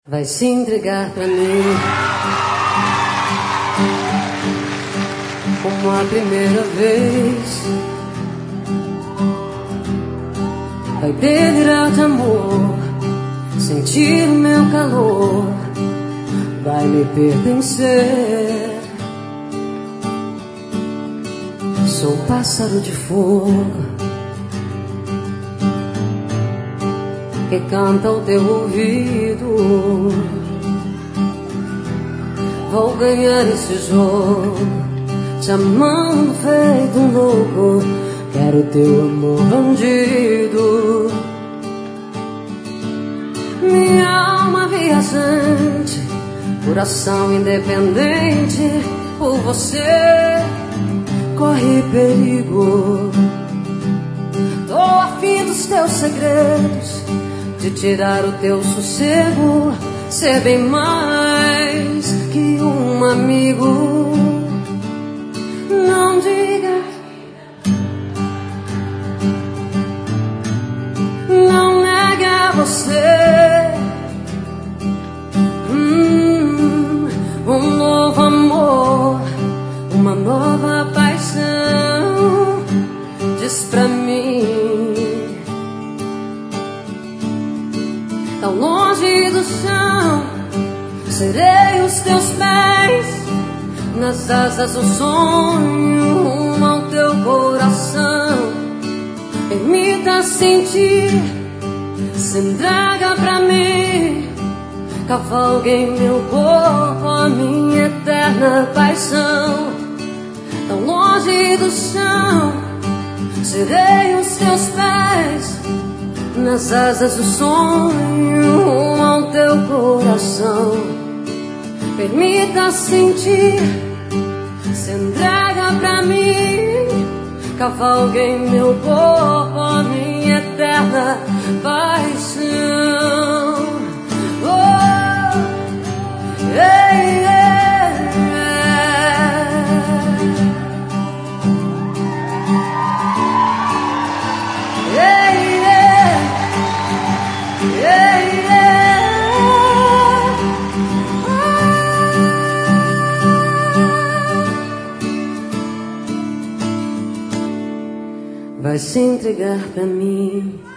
Vai se entregar pra mim como a primeira vez. Vai delirar de amor, sentir o meu calor, vai me pertencer. Sou pássaro de fogo que canta ao teu ouvido. Vou ganhar esse jogo, te amando feito um louco. Quero teu amor bandido. Minha alma viajante, coração independente, por você corre perigo. Tô afim dos teus segredos, de tirar o teu sossego, ser bem mais que um amigo. Não diga, não negue a você um novo amor, uma nova paixão. Diz pra mim, tão longe do chão, serei os teus pés, nas asas do sonho, rumo ao teu coração. Permita sentir, se entrega pra mim, cavalgue em meu corpo a minha eterna paixão. Tão longe do chão, serei os teus pés, nas asas do sonho, rumo ao teu coração. Permita sentir, se entrega pra mim, cavalgue em meu corpo a minha eterna paixão. Oh, ei, ei. Vai se entregar pra mim.